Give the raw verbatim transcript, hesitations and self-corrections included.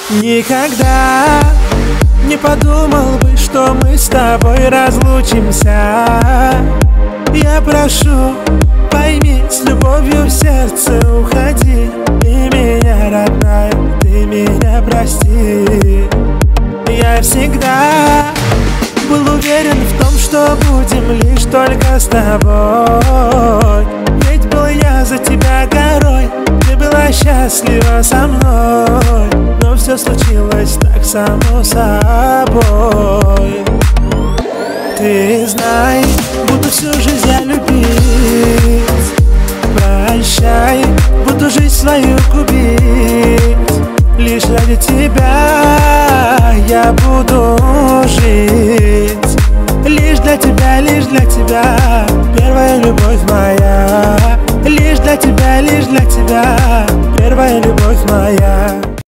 Никогда не подумал бы, что мы с тобой разлучимся. Я прошу, пойми, с любовью в сердце уходи. И меня, родная, ты меня прости. Я всегда был уверен в том, что будем лишь только с тобой. Ведь был я за тебя горой, ты была счастлива со мной. Но все случилось так само собой. Ты знай, буду всю жизнь я любить. Прощай, буду жизнь свою губить. Лишь ради тебя я буду жить. Лишь для тебя, лишь для тебя, первая любовь моя. Лишь для тебя, лишь для тебя, первая любовь моя.